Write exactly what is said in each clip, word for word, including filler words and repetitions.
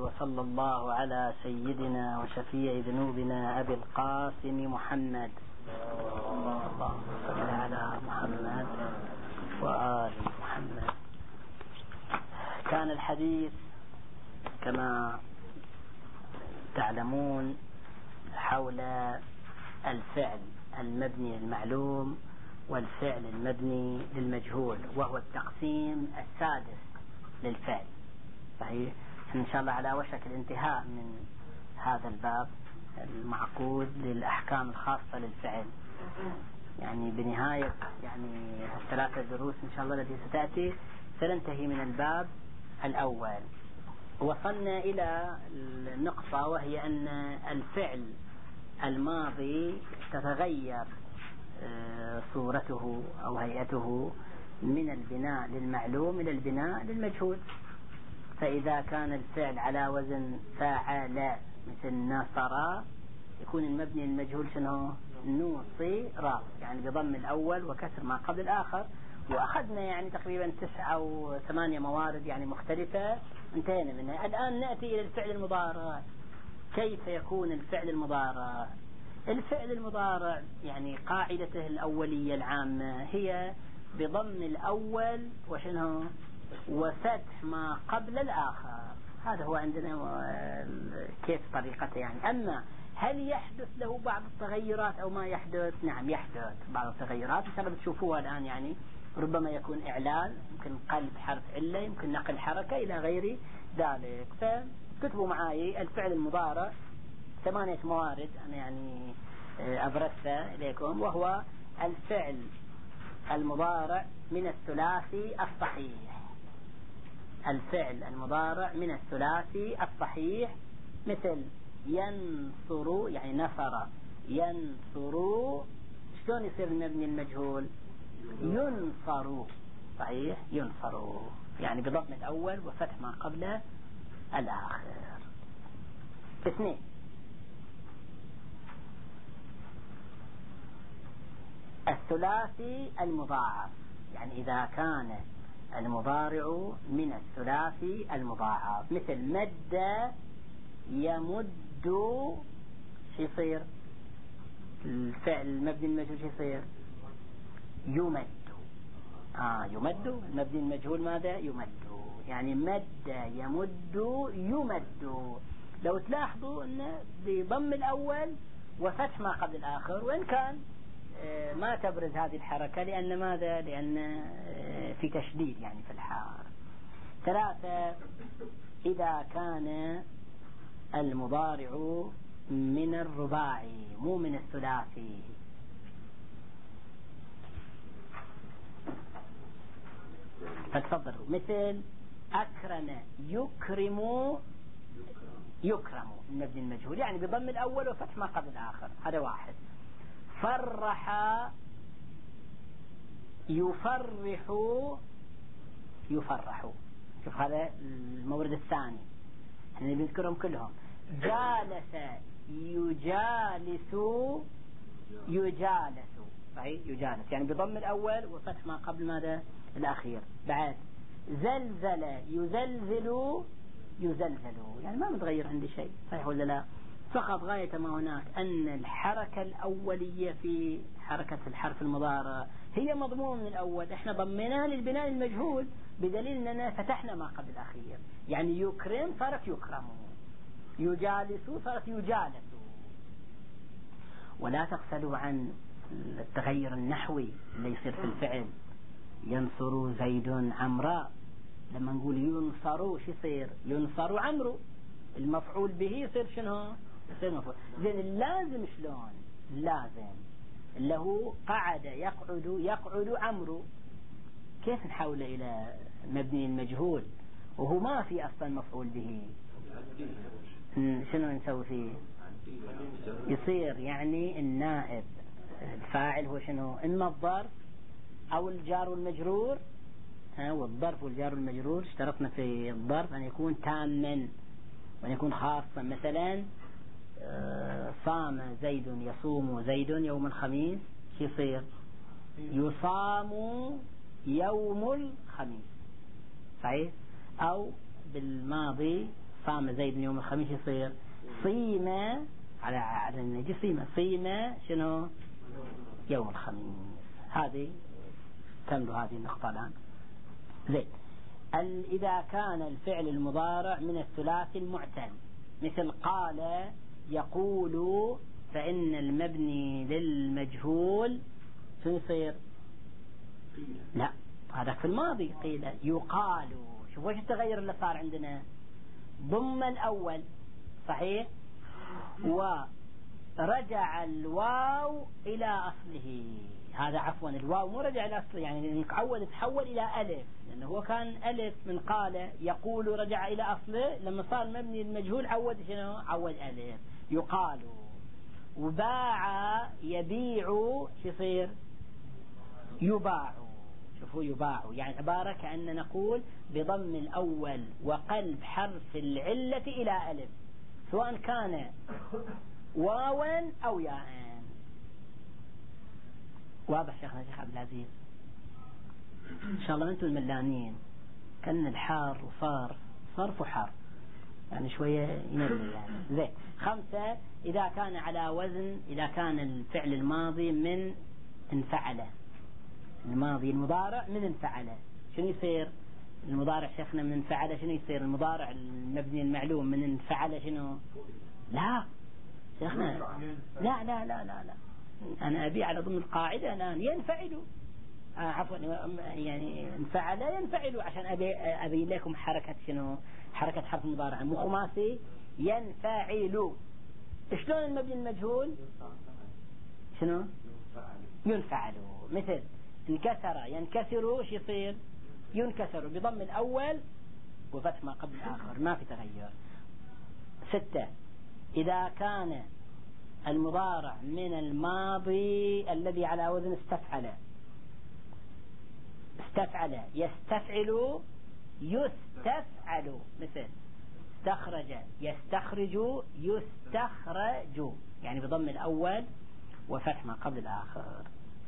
وصلى الله على سيدنا وشفيع ذنوبنا أبي القاسم محمد. اللهم صل على محمد وآل محمد. كان الحديث كما تعلمون حول الفعل المبني للمعلوم والفعل المبني للمجهول، وهو التقسيم السادس للفعل. صحيح، إن شاء الله على وشك الانتهاء من هذا الباب المعقود للأحكام الخاصة للفعل، يعني بنهاية يعني الثلاثة دروس إن شاء الله التي ستأتي سننتهي من الباب الأول. وصلنا إلى النقطة وهي أن الفعل الماضي تتغير صورته أو هيئته من البناء للمعلوم إلى البناء للمجهول. فإذا كان الفعل على وزن فاعل مثل نصر يكون المبني المجهول شنو؟ نوصر، يعني بضم الأول وكسر ما قبل الآخر. وأخذنا يعني تقريبا تسعة أو ثمانية موارد يعني مختلفة انتهينا منها. الآن نأتي إلى الفعل المضارع. كيف يكون الفعل المضارع؟ الفعل المضارع يعني قاعدته الأولية العامة هي بضم الأول وشنه وفتح ما قبل الآخر. هذا هو عندنا كيف طريقته يعني. أما هل يحدث له بعض التغيرات أو ما يحدث؟ نعم يحدث بعض التغيرات، إن شاء الله بتشوفوها الآن. يعني ربما يكون إعلان، يمكن قلب حرف علة، يمكن نقل حركة إلى غير ذلك. فكتبوا معي الفعل المضارع ثمانية موارد أنا يعني أبرزتها إليكم، وهو الفعل المضارع من الثلاثي الصحيح. الفعل المضارع من الثلاثي الصحيح مثل ينصر، يعني نصر ينصر، شلون يصير المبني المجهول؟ ينصر. صحيح، ينصر يعني بضم الأول وفتح ما قبل الآخر. اثنين، الثلاثي المضاعف، يعني إذا كان المضارع من الثلاثي المضاعف مثل مد يمد، شو يصير؟ الفعل المبني المجهول شو يصير؟ يمد. آه يمد المبني المجهول ماذا؟ يمد، يعني مد يمد يمد. لو تلاحظوا أن بضم الأول وفتح ما قبل الآخر، وإن كان ما تبرز هذه الحركة لأن ماذا؟ لأن في تشديد يعني في الحال. ثلاثة، إذا كان المضارع من الرباعي مو من الثلاثي. فتفضلوا مثل أكرم يكرم، يكرم المبني المجهول يعني بضم الأول وفتح ما قبل الآخر، هذا واحد. فرح يفرح، يفرح. شوف هذا المورد الثاني احنا بنذكرهم كلهم. جالس يجالس، يجالس. صحيح، يجالس يعني بضم الأول وفتح ما قبل ماذا؟ الأخير. بعد زلزل يزلزل، يزلزل يعني ما متغير عندي شيء. صحيح ولا لا؟ فقط غاية ما هناك أن الحركة الأولية في حركة الحرف المضارع هي مضمون من الأول، احنا ضمناها للبناء المجهول بدليل أننا فتحنا ما قبل الأخير. يعني يكرم صارت يكرم، يجالس صارت يجالس. ولا تغفلوا عن التغير النحوي اللي يصير في الفعل. ينصر زيد عمرا، لما نقول ينصر شو يصير؟ ينصر عمرو، المفعول به يصير شنو؟ يصير مفعول. زين اللازم شلون؟ اللازم له قعد يقعد، يقعد عمرو، كيف نحوله إلى مبني المجهول وهو ما في أصلا مفعول به؟ شنو نسوي فيه؟ يصير يعني النائب الفاعل هو شنو؟ إما الظرف أو الجار والمجرور. ها، والظرف والجار والمجرور اشترطنا في الظرف أن يكون تاما وأن يكون خاصا. مثلا صام زيد، يصوم زيد يوم الخميس، شو يصير؟ يصام يوم الخميس. صحيح. أو بالماضي صام زيد يوم الخميس يصير صيم على على النجي صيم صيم شنو يوم الخميس. هذه تملوا هذه النقطة الآن. زين. إذا كان الفعل المضارع من الثلاثي المعتل مثل قال يقول، فإن المبني للمجهول شو يصير؟ لا، هذا في الماضي قيل. يقال، شوف وش التغير اللي صار عندنا. ضم الأول صحيح، ورجع الواو إلى أصله. هذا عفوا الواو مو رجع إلى أصله، يعني عود تحول إلى ألف، لأنه هو كان ألف من قال يقول رجع إلى أصله، لما صار مبني المجهول عود شنو؟ عود ألف. يقال. وباع يبيع شو يصير؟ يباع. شوفوا يباع، يعني عبارة كأن نقول بضم الأول وقلب حرف العلة إلى ألف، سواء كان واوا أو ياء. واضح شيخنا شيخ عبد العزيز؟ إن شاء الله أنتم الملانين. كان الحار وصار صرف وحار، يعني شوية ينمي يعني. زين. خمسة، إذا كان على وزن، إذا كان الفعل الماضي من انفعل، الماضي المضارع من انفعل، شنو يصير؟ المضارع شيخنا من انفعل شنو يصير؟ المضارع المبني المعلوم من انفعل شنو؟ لا شيخنا، لا لا لا لا لا أنا أبي على ضمن القاعدة الآن ينفعل. آه عفوا، يعني انفعل ينفعل، عشان أبي أبي لكم حركة شنو؟ حركة حرف مضارع مو خماسي. ينفعل. شلون المبني المجهول؟ شنو؟ ينفعل. مثل انكسر ينكسر، وش يصير؟ ينكسر بضم الأول وفتح ما قبل الآخر، ما في تغير. ستة، إذا كان المضارع من الماضي الذي على وزن استفعل، استفعل يستفعل يستفعل، مثل استخرج يستخرج يستخرج، يعني بضم الأول وفتح ما قبل الآخر.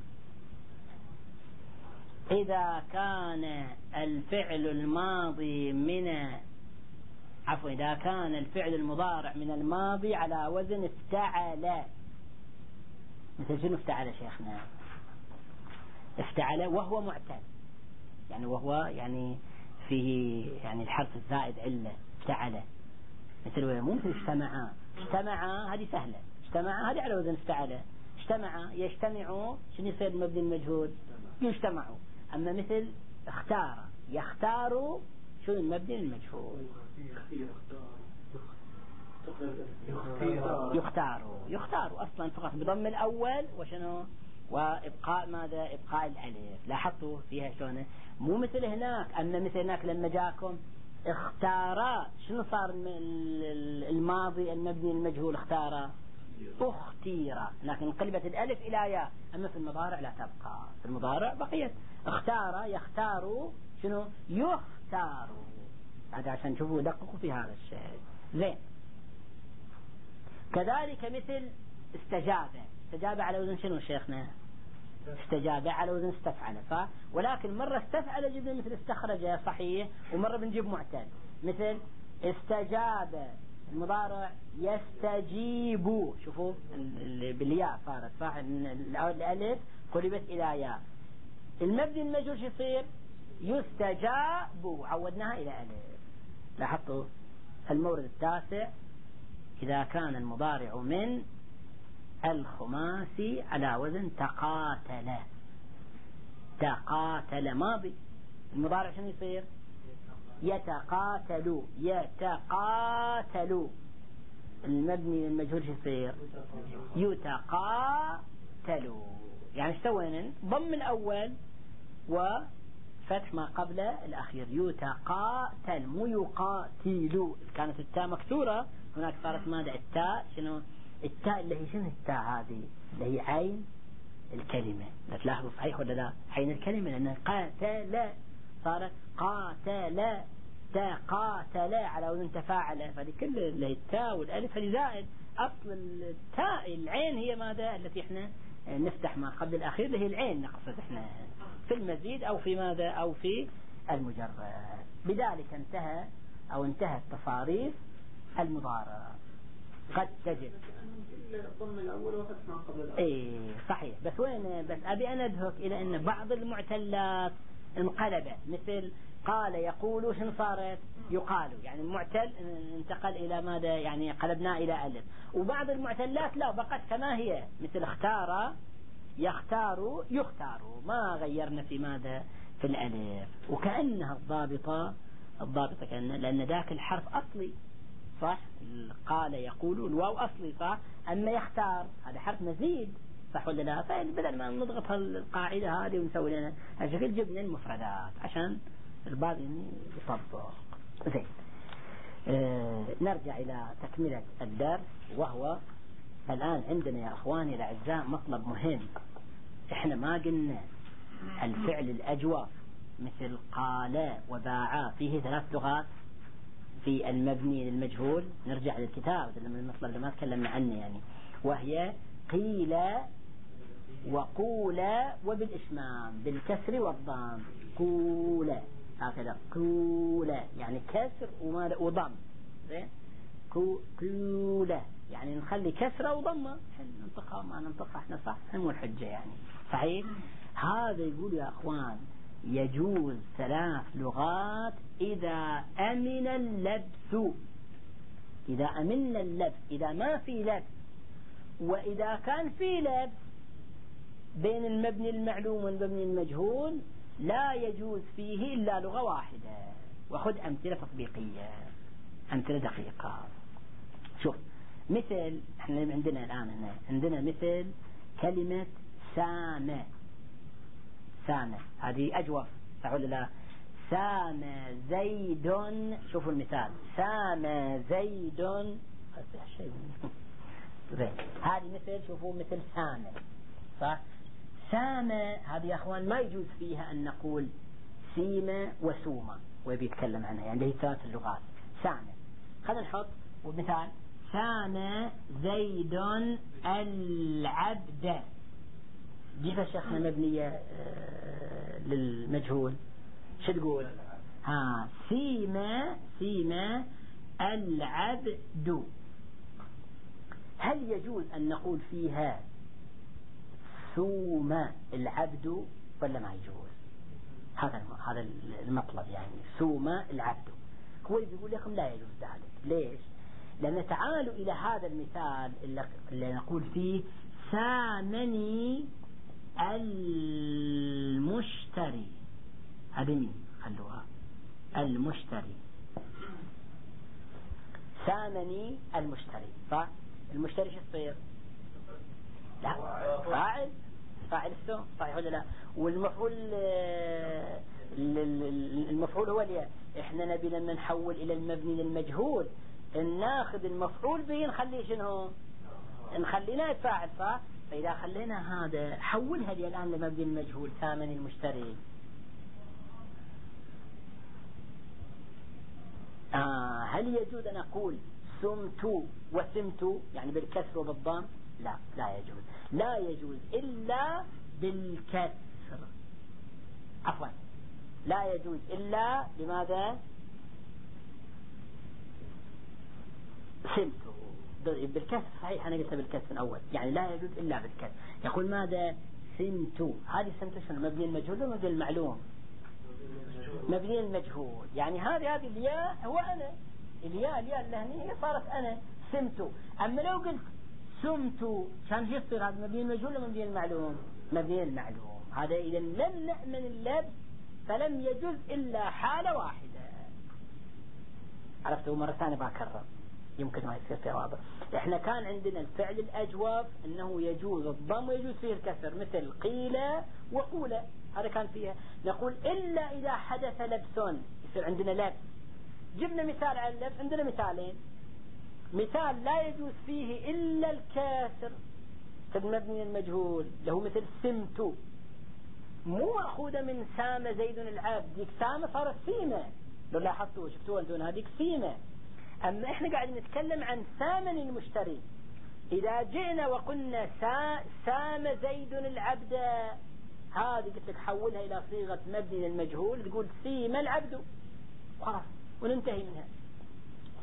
إذا كان الفعل الماضي من عفوا إذا كان الفعل المضارع من الماضي على وزن افتعل، مثل شنو افتعل شيخنا؟ افتعل وهو معتل، يعني وهو يعني فيه يعني الحرف الزائد علة. افتعل مثل مو مثل اجتمع. اجتمع هذه سهلة، اجتمع هذه على وزن افتعل. اجتمع يجتمع شنو يصير المبني المجهول؟ يجتمع. أما مثل اختار يختار، شو المبني المجهول؟ يختار. يختار أصلا فقط بضم الأول وشنو؟ وإبقاء ماذا؟ إبقاء الألف. لاحظتوا فيها شلون؟ مو مثل هناك. أما مثل هناك لما جاكم اختار، شنو صار الماضي المبني المجهول؟ اختار اختير، لكن انقلبت الألف إلى ياء. أما في المضارع لا تبقى، في المضارع بقيت اختار يختار شنو؟ يختار. هذا عشان تشوفوا دققوا في هذا الشيء. زين. كذلك مثل استجاب. استجاب على وزن شنو شيخنا؟ استجاب على وزن استفعل، صح؟ ولكن مرة استفعل جدا مثل استخرج صحيح، ومرة بنجيب معتل مثل استجاب المضارع يستجيب. شوفوا بالياء صارت صح، الألف قلبت إلى ياء. المبني المجهول شو يصير؟ يستجاب، عودناها إلى ألف. لاحظتوا؟ المورد التاسع، إذا كان المضارع من الخماسي على وزن تقاتل. تقاتل ماضي، المضارع شنو يصير؟ يتقاتل. يتقاتل. المبني المجهول شو يصير؟ يتقاتل. يعني ايش سوينا؟ ضم الأول وفتح ما قبل الأخير. يتقاتل مو يقاتل. كانت التاء مكسورة، هناك صارت ماذا؟ التاء شنو؟ التاء اللي هي شنو التاء هذه؟ اللي هي عين الكلمة. لا تلاحظوا صحيح ولا لا؟ عين الكلمة، لأنها قاتل صارت قاتل. تاء قاتل على وزن تفاعل، فهذه كل اللي هي التاء والألف هذه زائد. أصل التاء العين هي ماذا؟ التي احنا نفتح ما قبل الأخير اللي هي العين، نقصد احنا في المزيد أو في ماذا؟ أو في المجرد. بذلك انتهى أو انتهت تصاريف المضارع. قد تجد ضم الأول وقت ما قبل الأول. إيه صحيح، بس وين بس أبي أن أدهك إلى أن بعض المعتلات انقلبت، مثل قال يقول شن صارت يقال، يعني المعتل انتقل إلى ماذا، يعني قلبنا إلى ألف. وبعض المعتلات لا بقت كما هي، مثل اختار يختار يختار، ما غيرنا في ماذا في الألف. وكأنها الضابطة الضابطة كأن لأن ذاك الحرف أصلي صح، قال يقول الواو أصلي صح، أما يختار هذا حرف مزيد صح ولا لا؟ فبدل ما نضغط القاعدة هذه ونسوي لنا هالشكل جبنا المفردات عشان البعض يطبق زين. آه نرجع إلى تكملة الدرس، وهو الآن عندنا يا أخواني الأعزاء مطلب مهم. إحنا ما قلنا الفعل الأجوف مثل قال وباع فيه ثلاث لغات في المبني للمجهول. نرجع للكتاب لما المطلب اللي ما تكلمنا عنه يعني، وهي قيل وقول وبالإشمام بالكسر والضم. قول هكذا، قول يعني كسر وضم، قول يعني نخلي كسرة وضمة، ننطقها ما ننطقها احنا صح، هم الحجة يعني صحيح. هذا يقول يا أخوان يجوز ثلاث لغات إذا أمن اللبس، إذا أمن اللبس، إذا ما في لبس. وإذا كان في لبس بين المبني المعلوم والمبني المجهول لا يجوز فيه إلا لغة واحدة. وخذ أمثلة تطبيقية، أمثلة دقيقة. شوف مثل احنا عندنا الآن هنا عندنا مثل كلمة سام. سام هذه أجوف صح ولا لا؟ سام زيد، شوفوا المثال، سام زيد هذه مثل، شوفوا مثل سام صح. سام هذه يا أخوان ما يجوز فيها أن نقول سيمة وسومة وبيتكلم عنها، يعني هي ثلاث اللغات. سام خلينا نحط مثال، سام زيد العبد. جيب شيخنا مبنية للمجهول شو تقول؟ ها سيما سيما العبد. هل يجوز أن نقول فيها سوم العبد ولا ما يجوز؟ هذا هذا المطلب يعني سوم العبد. هو بيقول لكم لا يجوز ذلك. ليش؟ لأن تعالوا إلى هذا المثال اللي نقول فيه سامني المشتري. هذه مين؟ خلوها المشتري. سامني المشتري صح؟ المشتري شو يصير؟ لا فاعل، فاعل السوم صحيح ولا لا؟ والمفعول المفعول هو الياء. احنا نبي لما نحول الى المبني للمجهول ناخذ المفعول به نخليه شنو؟ نخلينا فاعل صح؟ فإذا خلينا هذا حولها لي الآن لمبني المجهول ثامن المشتري. آه هل يجوز أن أقول سمت وسمت يعني بالكسر وبالضم؟ لا لا يجوز، لا يجوز إلا بالكسر، عفوا لا يجوز إلا لماذا؟ سمت بالكسر صحيح، أنا قلت بالكسر الأول، يعني لا يجوز إلا بالكسر. يقول ماذا؟ سمت. هذه سمت شنو؟ مبني المجهول ولا مبني المعلوم؟ مبني المجهول، يعني هذه هذه الياء هو أنا، الياء الياء اللهنية صارت أنا سمت. أما لو قلت سمت كان يصير هذا مبني المجهول ولا مبني المعلوم؟ مبني المعلوم. هذا إذا لم نأمن اللبس فلم يجوز إلا حالة واحدة. عرفته؟ مرة ثانية بكرر يمكن ما يصير فيها واضح. احنا كان عندنا الفعل الأجوف انه يجوز الضم ويجوز فيه الكسر، مثل قيل وقول، هذا كان فيها. نقول إلا إذا حدث لبس، يصير عندنا لبس. جبنا مثال على اللبس، عندنا مثالين. مثال لا يجوز فيه إلا الكسر في المبني المجهول اللي هو مثل سمت، مو مأخوذة من سام زيد العبد، ديك سام صارت سيمة، لو لاحظتوا شفتوا أنتم هذيك سيمة. أما إحنا قاعدين نتكلم عن ثامن المشتري. إذا جئنا وقلنا سا سام زيد العبد، هذه قلت لك حولها إلى صيغة مبني للمجهول، تقول سيم العبد خلاص وننتهي منها.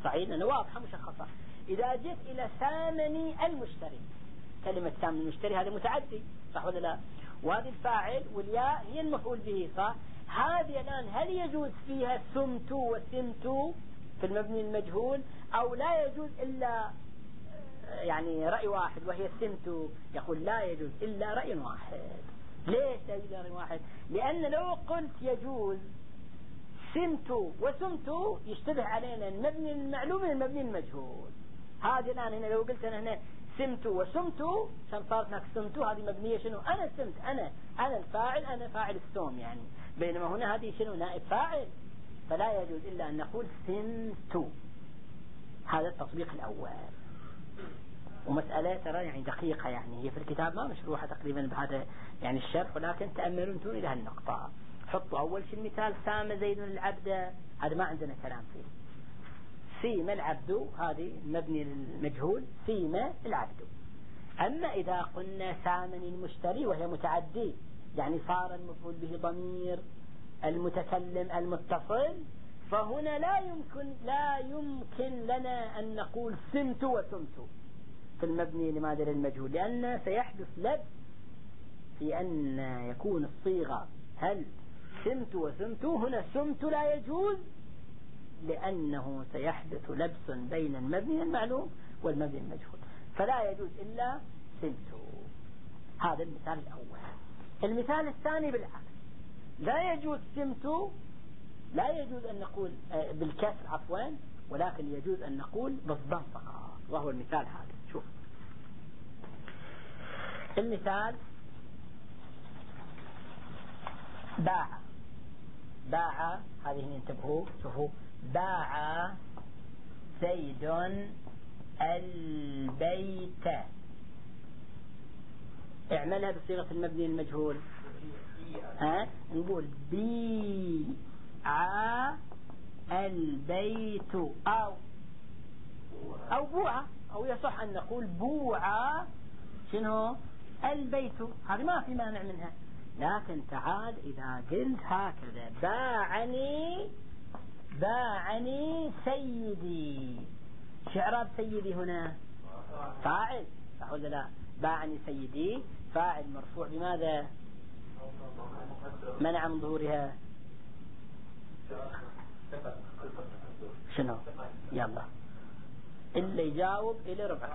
صحيح أنه واضحة مشخصة. إذا جئت إلى ثامن المشتري، كلمة ثامن المشتري هذا متعدي صح ولا لا؟ وهذه الفاعل والياء هي المفعول به صح. هذه الآن هل يجوز فيها ثمت وثمت في المبني المجهول أو لا يجوز إلا يعني رأي واحد وهي ثمت؟ يقول لا يجوز إلا رأي واحد. ليش لا يجوز إلا رأي واحد؟ لأن لو قلت يجوز ثمت وثمت يشتبه علينا المبني المعلوم من المبني المجهول. هذه الآن هنا لو قلت أنا هنا ثمت وثمت كم صارت هناك ثمت، هذه مبنية شنو؟ أنا ثمت، أنا أنا الفاعل، أنا فاعل الثوم يعني. بينما هنا هذه شنو؟ نائب فاعل، فلا يجوز إلا أن نقول ثمت. هذا التطبيق الأول. ومسألة ترى يعني دقيقة، يعني هي في الكتاب ما مشروحة تقريبا بهذا يعني الشرح، ولكن تأملوا انتم إلى هالنقطة. حطوا أول شيء المثال سام زيد العبد، هذا ما عندنا كلام فيه. سيم العبد هذه مبني المجهول، سيم العبد. أما إذا قلنا ثامن المشتري وهي متعدي يعني صار المفعول به ضمير المتكلم المتصل، فهنا لا يمكن لا يمكن لنا أن نقول ثمت وثمت في المبني لماذا للمجهول، لأن سيحدث لبس في أن يكون الصيغة هل ثمت وثمت. هنا ثمت لا يجوز لأنه سيحدث لبس بين المبني المعلوم والمبني المجهول، فلا يجوز إلا ثمت. هذا المثال الأول. المثال الثاني بالعكس، لا يجوز ثمت، لا يجوز أن نقول بالكسر عفوا، ولكن يجوز أن نقول بالضم فقط، وهو المثال هذا. شوف المثال: باع. باع هذه انتبهوا شوفوا، باع زيد البيت. اعملها بصيغة المبني المجهول. ها نقول بيع البيت أو أو بوع، أو يصح أن نقول بوع شنو البيت، هذه ما في مانع منها. لكن تعال إذا قلت هكذا باعني باعني سيدي، شعراب سيدي هنا فاعل صح ولا لا؟ باعني سيدي فاعل مرفوع بماذا؟ منع من ظهورها شنو؟ يلا اللي يجاوب إلى ربع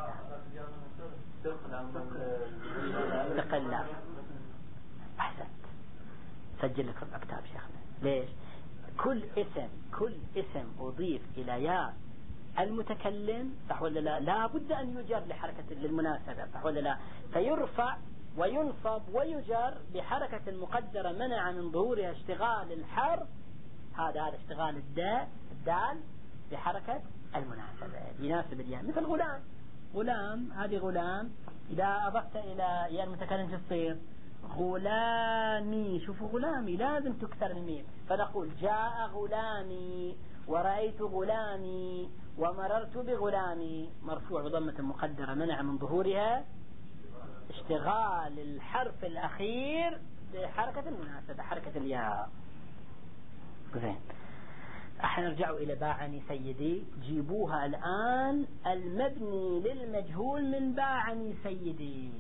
تقلع. أحسنت، سجل لك ربع كتاب شيخنا. ليش؟ كل اسم كل اسم أضيف إلى ياء المتكلم صح ولا لا لا بد أن يجر لحركة للمناسبة صح ولا لا، فيرفع وينصب ويجر بحركة مقدرة منع من ظهورها اشتغال الحرف. هذا هذا اشتغال الدال الدال بحركة المناسبة يناسب الياء. مثل غلام، غلام هذه غلام إذا أضفت إلى ياء المتكلم تصير غلامي. شوفوا غلامي لازم تكسر الميم، فنقول جاء غلامي ورأيت غلامي ومررت بغلامي، مرفوع بضمة مقدرة منع من ظهورها اشتغال الحرف الأخير بحركة المناسبة حركة الياء. زين، نرجعوا إلى باعني سيدي. جيبوها الآن المبني للمجهول من باعني سيدي.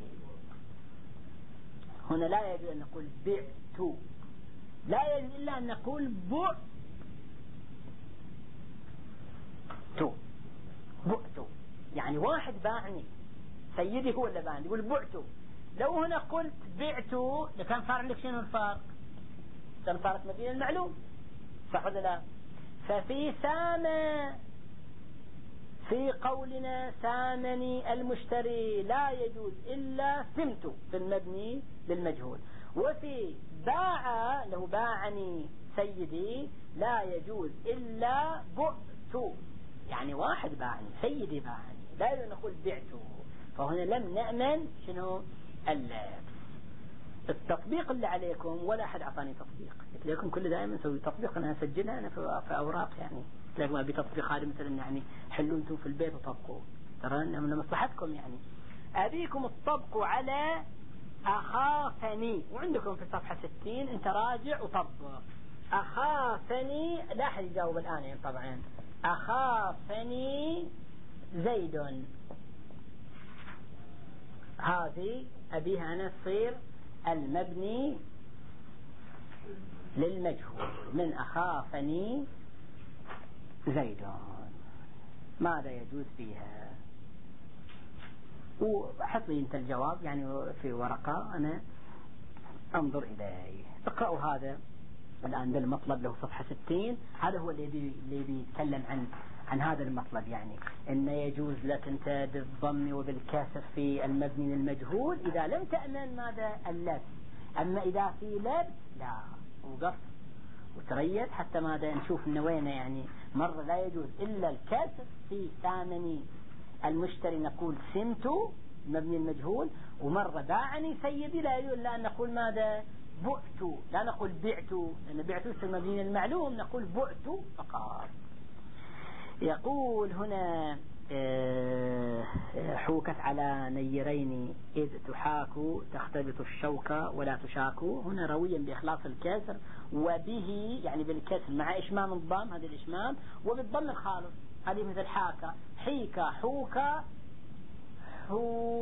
هنا لا يجوز أن نقول بعت، لا يجوز إلا أن نقول بعت بعت، يعني واحد باعني سيدي هو اللي باعني يقول بعت. لو هنا قلت بعت لكان صار لك شنو الفرق؟ كان صارت مبني المعلوم صح ولا لا؟ ففي سام في قولنا سامني المشتري لا يجوز إلا ثمت في المبني للمجهول، وفي باع له باعني سيدي لا يجوز إلا بعت، يعني واحد باعني سيدي باعني لا يجوز نقول بعته. فهنا لم نأمن شنو اللبس. التطبيق اللي عليكم ولا أحد أعطاني تطبيق، قلت لكم كل دائما نسوي تطبيق أنا أسجلها أنا في أوراق، يعني قلت لكم أبي تطبيق هذا مثلا يعني حلوا أنتم في البيت وطبقوا، ترى إنه من مصلحتكم. يعني أبيكم تطبقوا على أخافني، وعندكم في صفحة ستين أنت راجع وطبق أخافني. لا أحد يجاوب الآن يعني طبعا أخافني زيد، هذه أبيها أنا تصير المبني للمجهول من أخافني زيد. ماذا يجوز فيها؟ وحط لي انت الجواب يعني في ورقة أنا أنظر إليه. اقرأوا هذا الآن بالمطلب له صفحة ستين. هذا هو اللي اللي بيتكلم عن عن هذا المطلب، يعني إن يجوز لك أنت بالضم وبالكسر في المبني للمجهول إذا لم تأمن ماذا اللبس. أما إذا في لبس لا، وقف وتريد حتى ماذا نشوف إنه وين. يعني مرة لا يجوز إلا الكسر في ثامن المشتري نقول سمت مبني المجهول، ومرة باعني سيدي لا يجوز إلا أن نقول ماذا بؤت، لا نقول بعت، لأن بعت اسم مبني المعلوم نقول بؤت فقط. يقول هنا حوكت على نيرين إذ تحاك تختلط الشوكة ولا تشاك. هنا رويا بإخلاص الكسر وبه يعني بالكسر مع إشمام الضم، هذا الإشمام، وبالضم الخالص هذه مثل حاكة حيكة حوكة حو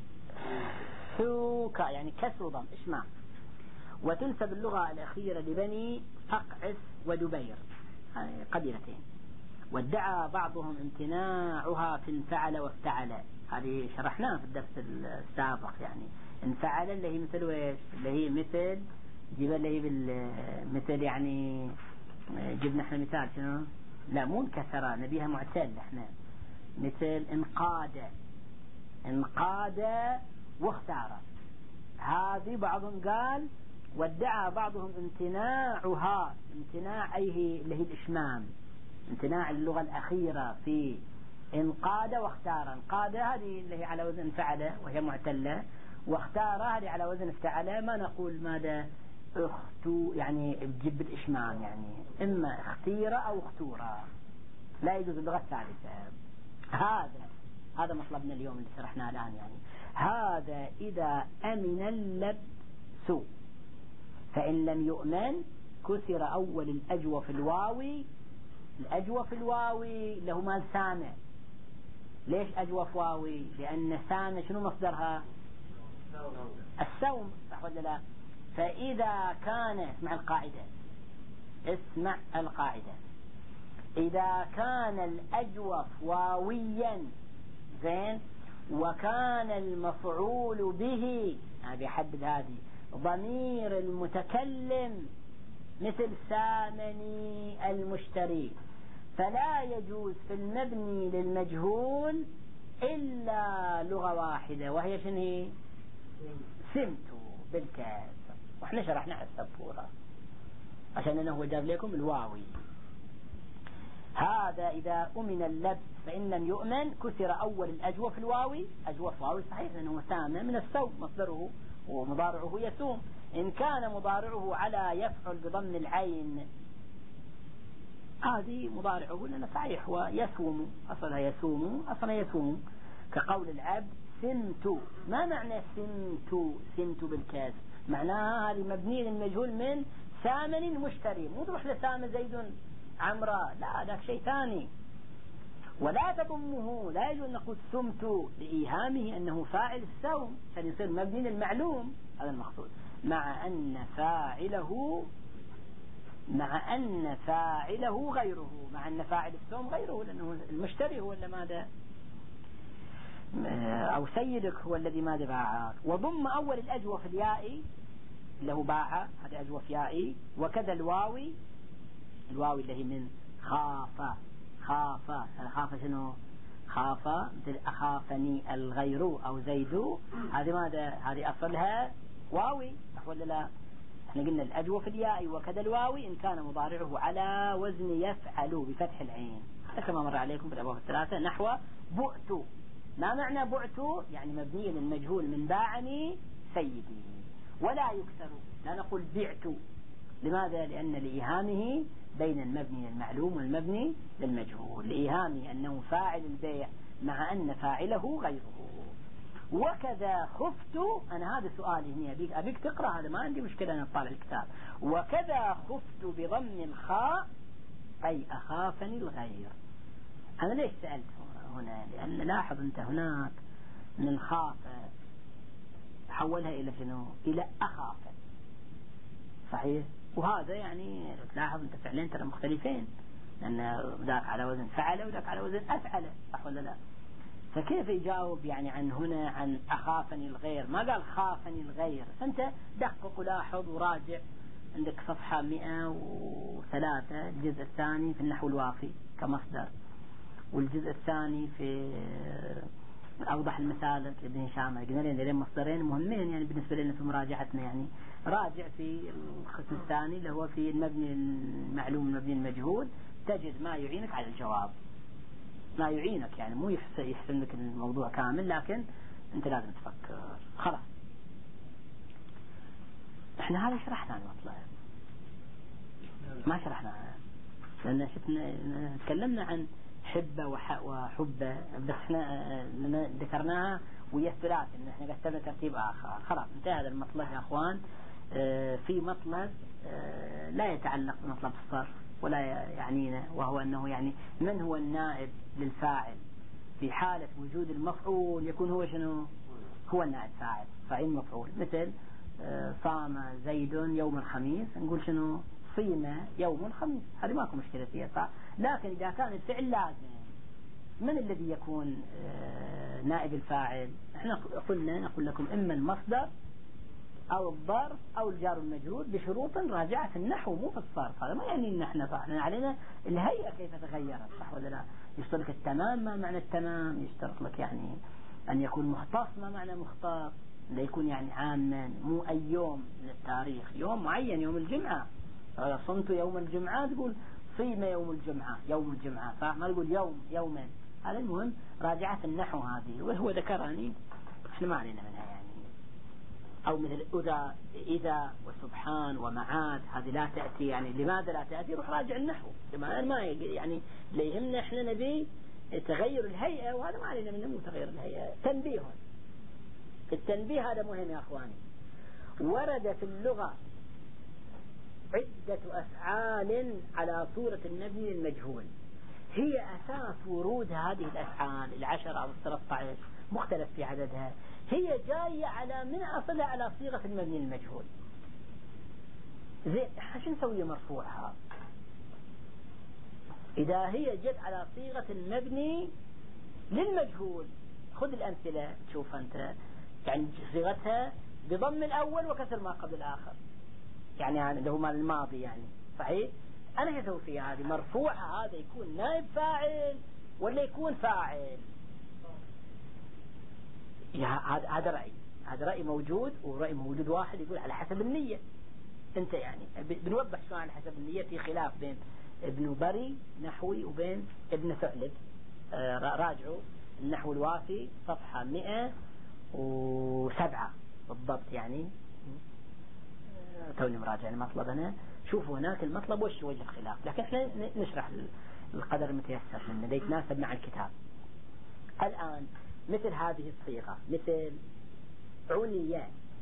حوكة يعني كسر ضم إشمام. وتنسب اللغة الأخيرة لبني فقعس ودبير قبيلتين. وادعى بعضهم امتناعها في انفعل وافتعل، هذه شرحناها في الدرس السابق. يعني انفعل اللي هي مثل ويش، اللي هي مثل جيب اللي هي مثل يعني جبنا احنا مثال شنو، لا مو انكسر نبيها معتل احنا، مثل انقاد انقاد واختار. هذه بعضهم قال وادعى بعضهم امتناعها، امتناع أيه اللي هي الإشمام، امتناع اللغة الأخيرة في انقاد واختار. انقاد هذه اللي هي على وزن فعل وهي معتلة، واختار هذه على وزن افتعل. ما نقول ماذا اختو يعني بجيب الإشمام، يعني إما اختيرة أو اختورة، لا يجوز اللغة الثالثة. هذا هذا مطلبنا اليوم اللي شرحناه الآن. يعني هذا إذا أمن اللبس، فإن لم يؤمن كسر أول الأجوف الواوي. الأجوف الواوي له مال سامع. ليش أجوف واوي؟ لأن سامع شنو مصدرها؟ السوم، صح ولا لا؟ فإذا كان اسمع القاعدة اسمع القاعدة إذا كان الأجوف واويا زين وكان المفعول به، هذه حدد هذه ضمير المتكلم مثل سامني المشتري، فلا يجوز في المبني للمجهول إلا لغة واحدة وهي شنو هي؟ سمت بالكسر. واحنا شرحنا على السبورة عشان انه هو جاب لكم الواوي. هذا إذا أمن اللبس، فإن لم يؤمن كسر أول الأجوف الواوي. أجوف واوي صحيح لأنه سامع من السوم مصدره ومضارعه يسوم. إن كان مضارعه على يفعل بضم العين، هذه مضارعه لأنه صحيح ويسوم أصلها يسوم أصلها يسوم، كقول العبد سمت. ما معنى سمت؟ سمت بالكاس معناها هذه مبنية للمجهول من سامن مشتري، مو تروح لسام زيد عمراء، لا ذاك شيء ثاني. ولا تضمه، لا يجوز نقول سمت لإيهامه أنه فاعل السوم، فيصير مبني للمعلوم، هذا المقصود. مع أن فاعله مع أن فاعله غيره، مع أن فاعل السوم غيره، لأنه المشتري هو اللي ماذا أو سيدك هو الذي ماذا باعك. وضم أول الأجوف اليائي له باع، هذا أجوف يائي. وكذا الواوي، الواوي اللي هي من خاف خاف خاف شنو؟ خاف مثل أخافني الغير أو زيد، هذه ماذا؟ هذه أصلها واوي صح ولا لا؟ احنا قلنا الأجوف اليائي وكذا الواوي إن كان مضارعه على وزن يفعل بفتح العين. هذا كما مر عليكم بالأبواب الثلاثة. نحو بؤت، ما معنى بؤت؟ يعني مبني للمجهول من باعني سيدي. ولا يكسر، لا نقول بعت. لماذا؟ لأن لإيهامه بين المبني للمعلوم والمبني للمجهول، لإيهامه أنه فاعل البيع مع أن فاعله غيره. وكذا خفت، أنا هذا سؤالي هنا، أبيك, أبيك تقرأ هذا، ما عندي مشكلة أن أطالع الكتاب. وكذا خفت بضم الخاء أي أخافني الغير. أنا ليش سألت هنا؟ لأن لاحظ أنت هناك من خاف حولها إلى شنو؟ إلى أخاف. صحيح؟ وهذا يعني تلاحظ أنت فعلين ترى مختلفين، لأن ذاك على وزن فعل وذاك على وزن أفعل، صح ولا لا؟ فكيف يجاوب يعني عن هنا عن أخافني الغير؟ ما قال خافني الغير. فأنت دقق ولاحظ وراجع عندك صفحة مئة وثلاثة الجزء الثاني في النحو الوافي كمصدر، والجزء الثاني في أوضح المسالك لابن هشام. قلنا لنا مصدرين مهمين يعني بالنسبة لنا في مراجعتنا. يعني راجع في القسم الثاني اللي هو في المبني المعلوم المبني المجهول، تجد ما يعينك على الجواب، ما يعينك يعني مو يحسن, يحسن لك الموضوع كامل، لكن أنت لازم تفكر. خلاص احنا هذا شرحنا المطلب، ما شرحنا لأن شفنا تكلمنا عن حبة وحبة، بس احنا ذكرناها ويا الثلاث ان احنا قسمنا ترتيب آخر. خلاص انتهى هذا المطلب يا اخوان. اه في مطلب اه لا يتعلق بمطلب الصرف ولا يعنينا، وهو انه يعني من هو النائب للفاعل في حالة وجود المفعول؟ يكون هو شنو؟ هو النائب فاعل، فاعل مفعول. مثل اه صام زيد يوم الخميس، نقول شنو؟ صيم يوم الخميس، هذه ماكو مشكلة فيها صح. لكن إذا كان الفعل لازم، من الذي يكون نائب الفاعل؟ احنا قلنا نقول لكم إما المصدر أو الظرف أو الجار المجرور بشروط راجعة في النحو مو في الصرف. هذا ما يعني إن احنا صح، علينا الهيئة كيف تغيرت، صح ولا لا؟ يشترط لك التمام ما معنى التمام، يشترط لك يعني أن يكون مختص ما معنى مختص، لا يكون يعني عاما، مو أي يوم للتاريخ، يوم معين يوم الجمعة. صمت يوم الجمعة تقول صيم يوم الجمعة يوم الجمعة، فما تقول يوم يوما. هذا المهم راجعة النحو هذه، وهو ذكرني احنا ما علينا منها يعني. أو مثل إذا إذا وسبحان ومعاد، هذه لا تأتي يعني. لماذا لا تأتي؟ روح راجع النحو. لما ما يعني اللي يهمنا احنا نبي تغير الهيئة، وهذا ما علينا منه. تغير الهيئة تنبيه، التنبيه هذا مهم يا أخواني. ورد في اللغة عدة أفعال على صورة المبني المجهول، هي أساس ورود هذه الأفعال العشر أو الثلاثة عشر، مختلف في عددها. هي جاية على من أصلها على صيغة المبني المجهول. زين شو نسوي مرفوعها إذا هي جت على صيغة المبني للمجهول؟ خذ الأمثلة تشوف أنت، يعني صيغتها بضم الأول وكسر ما قبل الآخر، يعني اللي هو مال الماضي يعني. صحيح؟ أنا شو أسوي فيها هذه؟ مرفوعها هذا يكون نائب فاعل ولا يكون فاعل؟ هذا هذا رأي، هذا رأي موجود، ورأي موجود واحد يقول على حسب النية. أنت يعني بنوضح شو على حسب النية. في خلاف بين ابن بري نحوي وبين ابن ثعلب. آه راجعوا النحو الوافي صفحة مئة وسبعة بالضبط يعني. توني مراجع المطلب أنا. شوفوا هناك المطلب وش وجه الخلاف، لكن احنا نشرح القدر المتيسر منه اللي يتناسب مع الكتاب. الآن مثل هذه الصيغة، مثل عني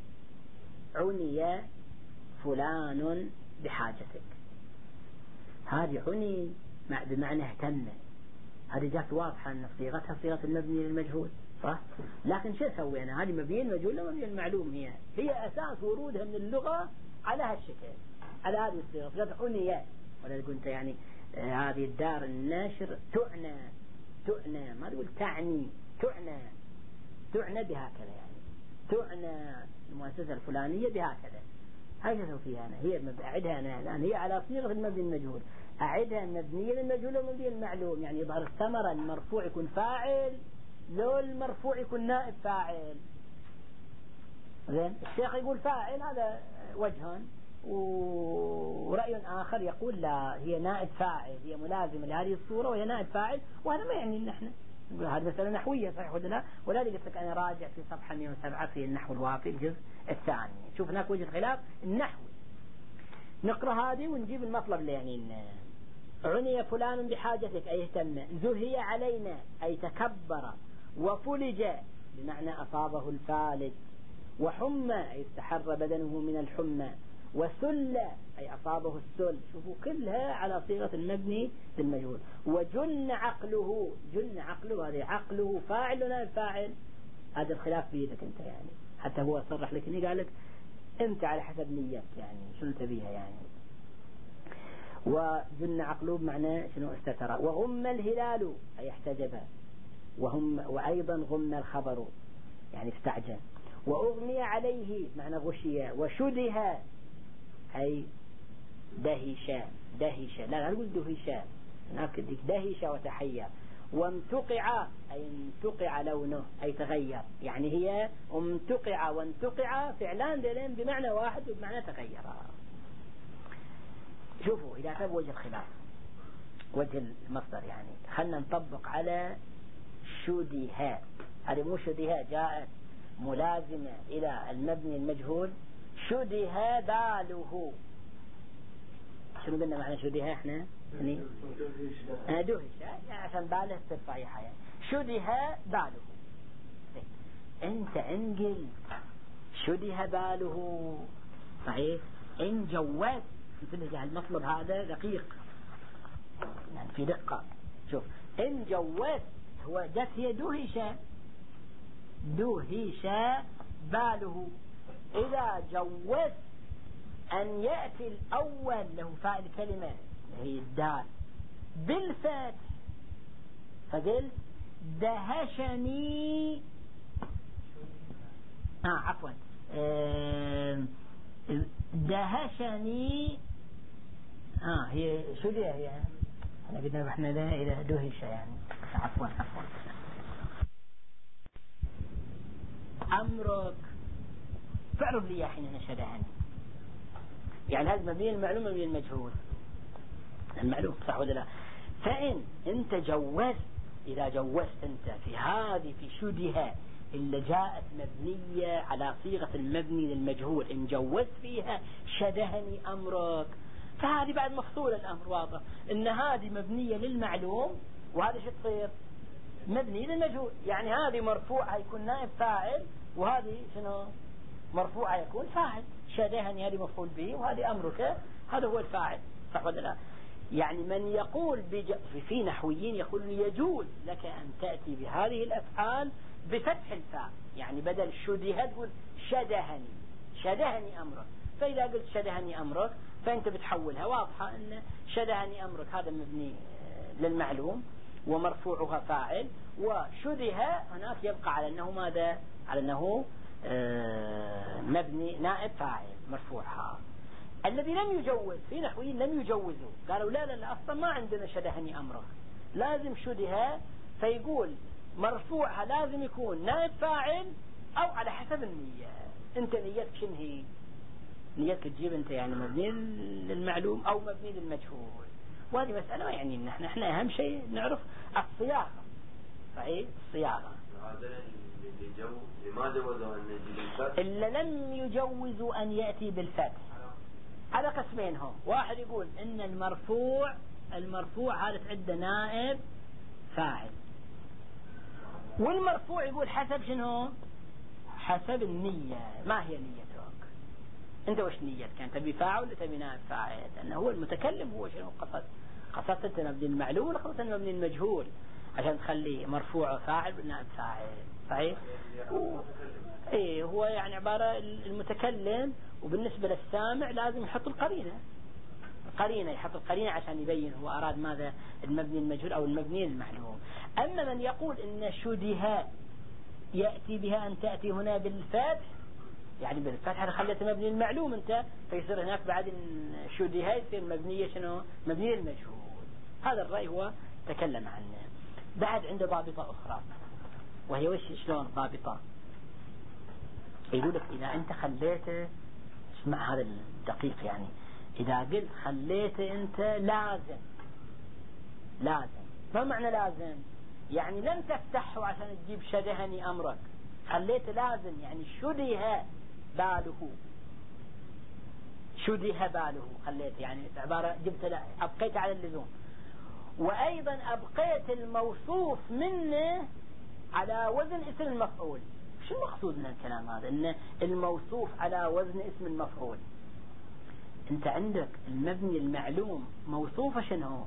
عني فلان بحاجتك، هذه عني بمعنى اهتم، هذه جات واضحة أن صيغتها صيغة المبني للمجهول صح. لكن شو سوينا؟ هذه مبني المجهول لا مبني المعلوم. هي هي أساس ورودها من اللغة على هالشكل، على هذه الصيغة صيغة عني. ولا تقول أنت يعني آه هذه الدار الناشر تعنى تعنى، ما تقول تعني تعنى تعنى بهكذا يعني، تعنى المؤسسة الفلانية بهكذا. هاي شو فيها أنا؟ هي أعدها أنا الآن هي على صيغة المبني المجهول، أعدها مبنية للمجهول ومبنية المعلوم. يعني يظهر الثمرة المرفوع يكون فاعل، لو المرفوع يكون نائب فاعل. زين الشيخ يقول فاعل، هذا وجه، ورأي آخر يقول لا هي نائب فاعل، هي ملازمة لهذه الصورة وهي نائب فاعل. وهذا ما يعني إن احنا هذه مسألة نحوية صحيح ولا لا؟ ولا قلت لك أنا راجع في صفحة مئة وسبعة في النحو الوافي الجزء الثاني، شوف هناك وجه خلاف النحوي. نقرأ هذه ونجيب المطلب اللي يعني عني فلان بحاجتك أي اهتم، زهي علينا أي تكبر، وفلج بمعنى أصابه الفالج، وحمى أي استحر بدنه من الحمى، وسل أي أصابه السل. شوفوا كلها على صيغة المبني للمجهول. وجن عقله، جن عقله هذا عقله فاعل ولا الفاعل؟ هذا الخلاف بيدك أنت يعني، حتى هو صرح لك إني قال لك أنت على حسب نيتك يعني شنو تبيها يعني. وجن عقله بمعنى شنو استتر. وغم الهلال أي احتجب، وهم وأيضا غم الخبر يعني استعجل. وأغمي عليه معنى غشية. وشده أي دهش، دهش لا لا نقول دهش هناك دهش وتحير. وامتقع أي امتقع لونه أي تغير، يعني هي امتقع وانتقع فعلان دلين بمعنى واحد وبمعنى تغير. شوفوا إذا كان وجه الخلاف وجه المصدر يعني خلنا نطبق على شده. هذه مو شده جاءت ملازمة إلى المبني المجهول. شده باله، شنو قلنا معنى شده احنا يعني دهش عشان باله صفيحة يعني. شده باله. انت انقل شده باله صحيح. ان جوز مثل المطلب هذا دقيق يعني في دقة. شوف ان جوز هو جت هي دهش، دهش باله. إذا جوز أن يأتي الأول له فاعل كلمة هي الدال بالفتح، فقلت دهشني آه عفوا آه دهشني آه هي شو دي هي احنا بدنا رحنا لها إلى دهش يعني عفوا عفوا أمرك فعل لي حين نشدهني يعني هذا مبني المعلوم مبني المجهول. المعلوم صح ولا لا؟ فإن أنت جوزت، إذا جوزت أنت في هذه في شدها اللي جاءت مبنية على صيغة المبني للمجهول، إن جوزت فيها شدهني أمرك، فهذه بعد مفصول الأمر واضح إن هذه مبنية للمعلوم وهذا شو تصير مبني للمجهول. يعني هذه مرفوعة يكون نائب فاعل وهذه شنو مرفوعة يكون فاعل. شدهني هذه مفعول به وهذه أمرك هذا هو الفاعل صح ولا لا؟ يعني من يقول بج... في نحويين يقول يجوز لك أن تأتي بهذه الأفعال بفتح الفاء، يعني بدل شده تقول شدهني، شدهني أمرك. فإذا قلت شدهني أمرك فأنت بتحولها واضحة أن شدهني أمرك هذا مبني للمعلوم ومرفوعها فاعل، وشدها هناك يبقى على أنه ماذا؟ على أنه آه مبني نائب فاعل مرفوعها. الذي لم يجوز في نحويين لم يجوزوا قالوا لا لا لا أصلا ما عندنا شدهني أمرك، لازم شدها، فيقول مرفوعها لازم يكون نائب فاعل أو على حسب النية. أنت نيتك شنو هي؟ نيتك تجيب أنت يعني مبني للمعلوم أو مبني للمجهول، وهذه مسألة ما يعني نحن احنا أهم شيء نعرف الصياغة صحيح الصياغة. لماذا وضعوا أن يجي بالفتح؟ إلا لم يجوزوا أن يأتي بالفتح على قسمين هم. واحد يقول إن المرفوع المرفوع هذا عده نائب فاعل، والمرفوع يقول حسب شنو؟ حسب النية. ما هي نيتك أنت؟ وش نيتك؟ كان تبي فاعل ولا تبي نائب فاعل؟ لأنه هو المتكلم هو شنو قصد؟ قصدت أنت مبني المعلوم ولا قصدت أنت مبني المجهول عشان تخلي مرفوع فاعل والنائب فاعل صحيح؟ و... ايه هو يعني عبارة المتكلم، وبالنسبة للسامع لازم يحط القرينة، القرينة يحط القرينة عشان يبين هو أراد ماذا المبني المجهول أو المبني المعلوم. أما من يقول إن شدها يأتي بها أن تأتي هنا بالفتح، يعني بالفتح هذا خليته مبني المعلوم أنت، فيصير هناك بعد شدها يصير مبنية شنو؟ مبني المجهول. هذا الرأي هو تكلم عنه. بعد عنده ضابطة أخرى وهي وش شلون ضابطة؟ يقول لك إذا أنت خليته، اسمع هذا الدقيق يعني، إذا قلت خليته أنت لازم، لازم ما معنى لازم؟ يعني لم تفتحه عشان تجيب شدهني أمرك، خليته لازم يعني شده باله، شده باله خليته يعني عبارة جبت أبقيت على اللزوم. وأيضا أبقيت الموصوف منه على وزن اسم المفعول. شو المقصود من الكلام هذا؟ ان الموصوف على وزن اسم المفعول، أنت عندك المبني المعلوم موصوف شنو؟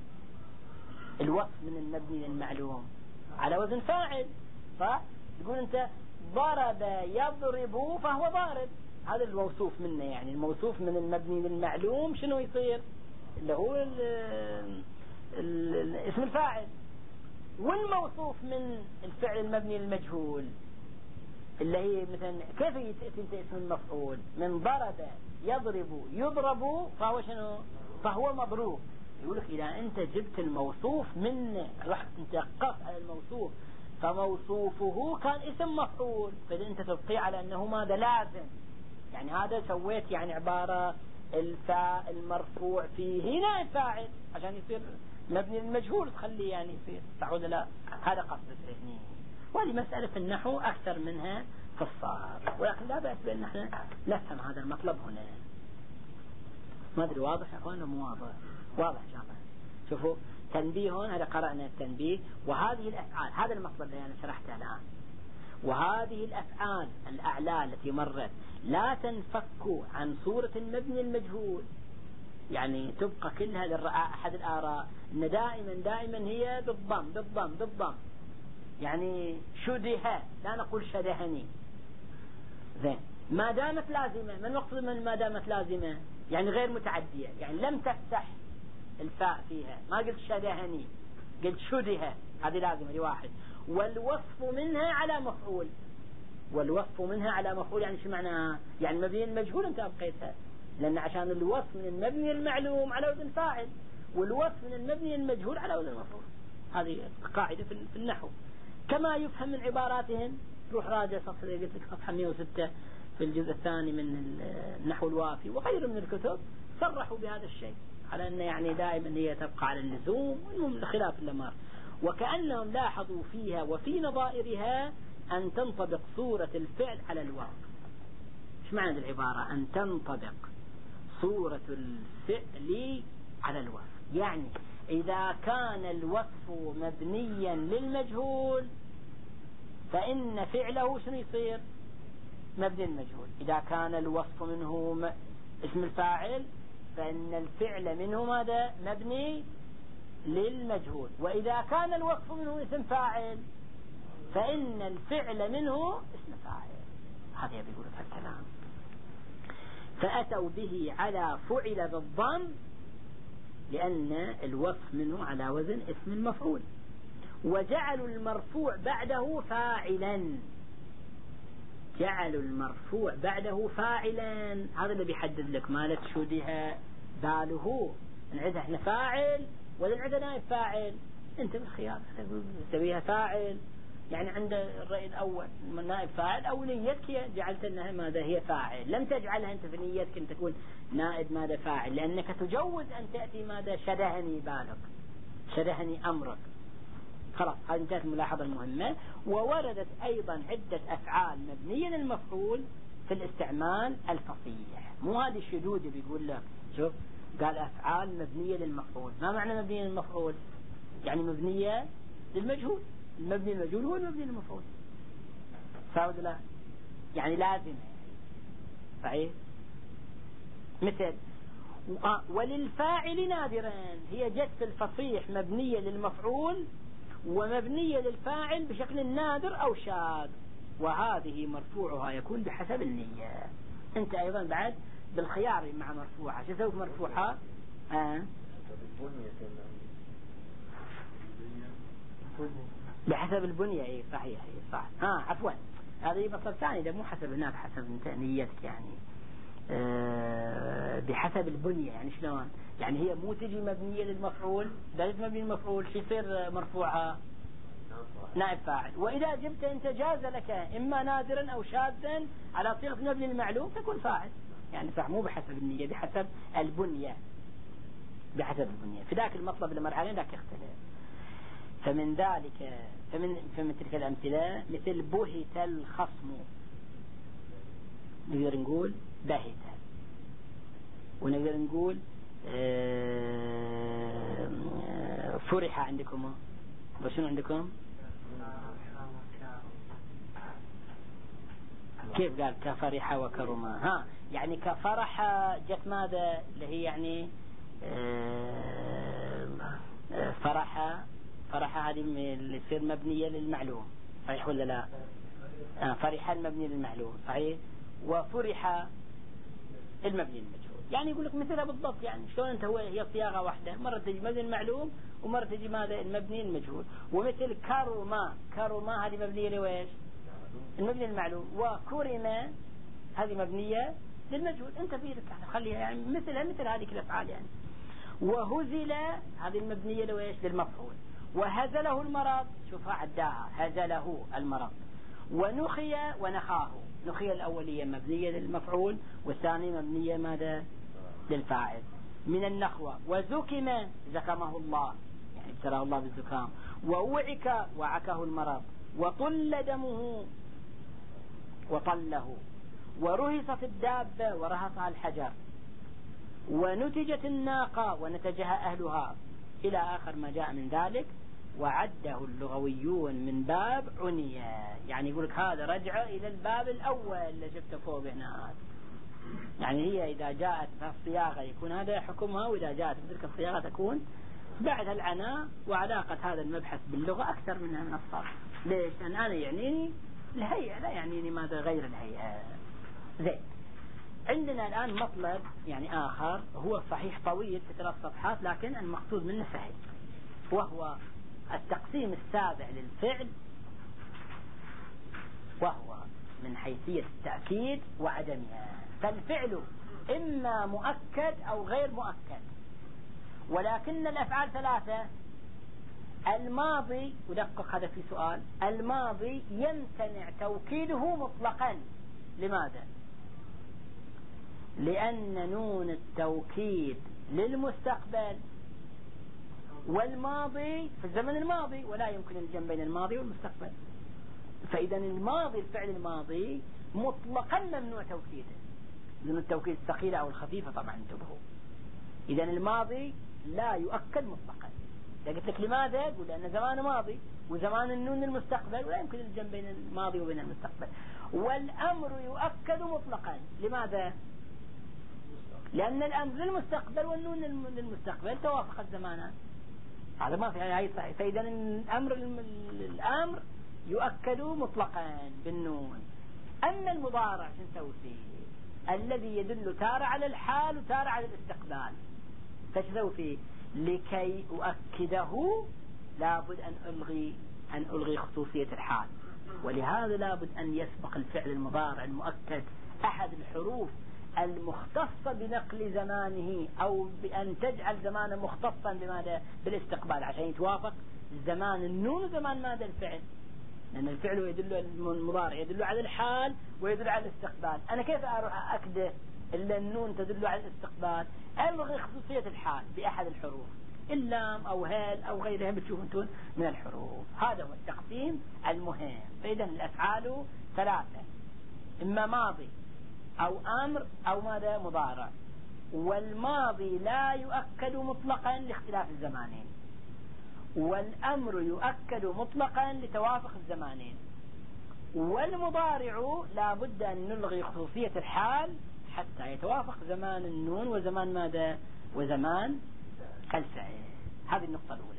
الوصف من المبني المعلوم على وزن فاعل، صح؟ تقول أنت ضرب يضرب فهو ضارب، هذا الموصوف منه. يعني الموصوف من المبني المعلوم شنو يصير؟ اللي هو ال ال ال اسم الفاعل. والموصوف من الفعل المبني المجهول اللي هي مثلا كيف تأتي انت اسم المفعول؟ من ضرب يضرب يضرب فهو شنو؟ فهو مضروب. يقول لك إذا أنت جبت الموصوف منه، رحت انت قف على الموصوف، فموصوفه كان اسم مفعول، فإذا أنت تبقي على أنه ماذا؟ لازم. يعني هذا سويت يعني عبارة الفاء المرفوع فيه نائب فاعل عشان يصير مبني المجهول، تخليه يعني يصير، صح ولا لا؟ هذا قصد ذهني. وهذه مسألة في النحو أكثر منها في الصرف، ولكن لا بأس بأن احنا نفهم هذا المطلب هنا. ما أدري واضح يا أخوانا مو واضح؟ واضح إن شاء الله. شوفوا تنبيه هون، هذا قرأنا التنبيه. وهذه الأفعال، هذا المطلب اللي أنا شرحته الآن، وهذه الأفعال الأعلى التي مرت لا تنفك عن صورة المبني المجهول، يعني تبقى كلها للرأى. أحد الآراء أن دائما دائما هي بالضم بالضم بالضم، يعني شده، لا نقول شدهني. زين، ما دامت لازمة، من نقصد من ما دامت لازمة؟ يعني غير متعدية، يعني لم تفتح الفاء فيها، ما قلت شدهني، قلت شده، هذه لازمة لواحد. والوصف منها على مفعول، والوصف منها على مفعول يعني شو معناها؟ يعني مبني المجهول انت أبقيتها، لأن عشان الوصف من المبني المعلوم على وزن فاعل، والوصف من المبني المجهول على وزن مفعول. هذه قاعدة في النحو. كما يفهم من عباراتهم، روح راجع صفحة قلت لك صفحة مئة وستة في الجزء الثاني من النحو الوافي وغيره من الكتب، صرحوا بهذا الشيء على أن يعني دائما هي تبقى على اللزوم، والمهم خلاف الأمر. وكأنهم لاحظوا فيها وفي نظائرها أن تنطبق صورة الفعل على الوصف. ايش معنى العبارة أن تنطبق صورة الفعل على الوصف؟ يعني إذا كان الوصف مبنيا للمجهول فإن فعله شنو يصير؟ مبني المجهول. إذا كان الوصف منه اسم الفاعل فإن الفعل منه ماذا؟ مبني للمجهول. وإذا كان الوصف منه اسم فاعل فإن الفعل منه اسم فاعل. هذا بيقول في الكلام. فأتوا به على فعل بالضم لأن الوصف منه على وزن اسم المفعول، وجعلوا المرفوع بعده فاعلا. جعلوا المرفوع بعده فاعلا، هذا اللي بيحدد لك مالت شودها باله. نعدها احنا فاعل ولا نعدها نائب فاعل؟ انت بالخيار تسويها فاعل، يعني عند الرأي الأول نائب فاعل، أو نيتك جعلت أنها ماذا؟ هي فاعل. لم تجعلها أنت في نيتك أن تكون نائب ماذا؟ فاعل، لأنك تجوز أن تأتي ماذا؟ شدهني بالك، شدهني أمرك. خلاص، هذه انتهت الملاحظة المهمة. ووردت أيضا عدة أفعال مبنية للمفعول في الاستعمال الفصيح. مو هذه الشذوذ بيقول لك، شوف قال أفعال مبنية للمفعول. ما معنى مبنية للمفعول؟ يعني مبنية للمجهول. المبني المجهول هو المبني للمفعول، صار لا؟ يعني لازم صحيح. مثل وللفاعل نادرا، هي جت في الفصيح مبنية للمفعول ومبنية للفاعل بشكل نادر أو شاذ، وهذه مرفوعها يكون بحسب النية. أنت أيضا بعد بالخيار مع مرفوعها، شو سويت مرفوعها؟ آه. بحسب البنية. اي صحيح، اي صح. ها عفوا، هذه مطلب ثاني، ده مو حسب هناك، حسب انت نيتك يعني. أه بحسب البنية، يعني شلون؟ يعني هي مو تجي مبنية للمفعول، دالت مبني المفعول شو يصير مرفوعها؟ نائب فاعل. وإذا جبت أنت جاز لك إما نادرا أو شاذا على صيغة مبني المعلوم تكون فاعل، يعني صح، مو بحسب النية، بحسب البنية، بحسب البنية. في ذاك المطلب اللي مر عليه ذاك يختلف. فمن ذلك فمن فمن تلك الأمثلة مثل بهت الخصم، نقدر نقول بهت، ونقدر نقول فرح. عندكم وشنو عندكم؟ كيف قال كفرح وكرما؟ ها يعني كفرح جت ماذا اللي هي يعني فرح فرح هذه اللي يصير مبنية للمعلوم صحيح ولا لا؟ آه فرح المبني للمعلوم صحيح، وفرح المبني للمجهول. يعني يقول لك مثلها بالضبط، يعني شلون انت هو هي صياغة واحدة، مرة تجي مبني المعلوم ومرة تجي ماذا المبني المجهول. ومثل كرما كرما هذه مبنية لويش؟ المبني المعلوم. وكرما هذه مبنية للمجهول. انت بيدك خليها يعني مثلها مثل هذه الافعال يعني. وهزل هذه المبنية لويش؟ للمفعول. وهزله المرض، شوفها عداها هزله المرض. ونخي ونخاه، نخي الأولية مبنية للمفعول والثانية مبنية ماذا؟ للفاعل من النخوة. وزكم زكمه الله يعني ابتلاه الله بالزكام. ووعك وعكه المرض. وطل دمه وطله. ورهصت الدابة ورهصها الحجر. ونتجت الناقة ونتجها أهلها إلى آخر ما جاء من ذلك. وعده اللغويون من باب عنية، يعني يقولك هذا رجع إلى الباب الأول اللي جبته فوق هناك. يعني هي إذا جاءت الصياغة يكون هذا حكمها، وإذا جاءت بتلك الصياغة تكون بعد العناء. وعلاقة هذا المبحث باللغة أكثر منها من الصرف. ليش؟ لأن أنا يعنيني الهيئة لا يعنيني ماذا غير الهيئة. زين، عندنا الآن مطلب يعني آخر، هو صحيح طويل في ثلاث صفحات لكن المقصود منه سهل، وهو التقسيم السابع للفعل، وهو من حيثية التأكيد وعدمها. فالفعل إما مؤكد أو غير مؤكد، ولكن الأفعال ثلاثة. الماضي، ودقق هذا في سؤال، الماضي يمتنع توكيده مطلقا. لماذا؟ لأن نون التوكيد للمستقبل والماضي في الزمن الماضي، ولا يمكن الجمع بين الماضي والمستقبل. فإذا الماضي الفعل الماضي مطلقا ممنوع توكيده، نون التوكيد الثقيلة أو الخفيفة طبعا انتبهوا. إذا الماضي لا يؤكد مطلقا. قلت لك لماذا؟ قل لأن زمان ماضي وزمان النون المستقبل، ولا يمكن الجمع بين الماضي وبين المستقبل. والأمر يؤكد مطلقا. لماذا؟ لأن الأمر للمستقبل والنون للمستقبل توافق الزمانان، هذا ما في هاي صحيح. فإذا الأمر الأمر يؤكد مطلقا بالنون. أما المضارع شو نسوي فيه؟ الذي يدل تارة على الحال وتارة على الاستقبال، فش نسوي فيه؟ لكي أؤكده لابد أن ألغي أن ألغي خصوصية الحال، ولهذا لابد أن يسبق الفعل المضارع المؤكد أحد الحروف المختصة بنقل زمانه، أو بأن تجعل زمانه مختصا بماذا؟ بالاستقبال، عشان يتوافق زمان النون وزمان ماذا؟ الفعل. لأن الفعل يدل المضارع يدل على الحال ويدل على الاستقبال. أنا كيف أروح أكده إلا النون تدل على الاستقبال؟ ألغي خصوصية الحال بأحد الحروف، اللام أو هال أو غيرها بتشوفون من الحروف. هذا هو التقسيم المهم. فإذا الأفعال ثلاثة، إما ماضي أو أمر أو ماذا؟ مضارع. والماضي لا يؤكد مطلقا لاختلاف الزمانين، والأمر يؤكد مطلقا لتوافق الزمانين، والمضارع لا بد أن نلغي خصوصية الحال حتى يتوافق زمان النون وزمان ماذا؟ وزمان الفعل. هذه النقطة الأولى.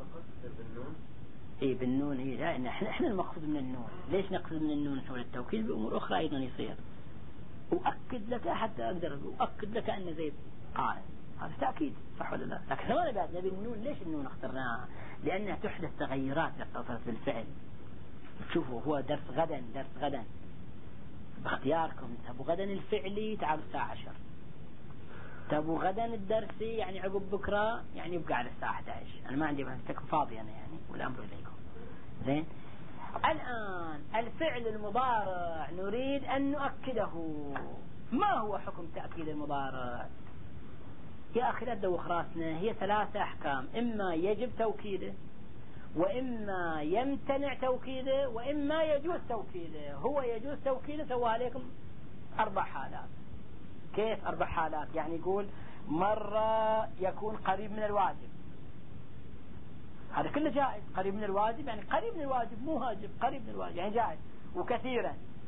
إيه بالنون. إيه لا إحنا إحنا المقصود من النون. ليش نقصد من النون حول التوكيد؟ بأمور أخرى أيضا يصير. أؤكد لك حتى أقدر أؤكد لك أن زيد قائم، هذا تأكيد صح ولا لا؟ لكن ثواني بعد نبي النون. ليش النون اخترناها؟ لأنها تحدث تغيرات اتصلت بالفعل. تشوفوا هو درس غدا، درس غدا باختياركم. تبوا غدا الفعلي تعالوا الساعة عشر، تبوا غدا الدرسي يعني عقب بكرة يعني يبقى على الساعة أحد عشر. أنا ما عندي تكون فاضي أنا يعني، والأمر إليكم. زين، الآن الفعل المضارع نريد أن نؤكده. ما هو حكم تأكيد المضارع؟ يا أخي لا تدوخ راسنا. هي ثلاثة أحكام، إما يجب توكيده، وإما يمتنع توكيده، وإما يجوز توكيده. هو يجوز توكيده سوى عليكم أربع حالات. كيف أربع حالات؟ يعني يقول مرة يكون قريب من الواجب، هذا كله جائز. قريب من الواجب يعني قريب من الواجب مو واجب، قريب من الواجب يعني جائز. وكثيرا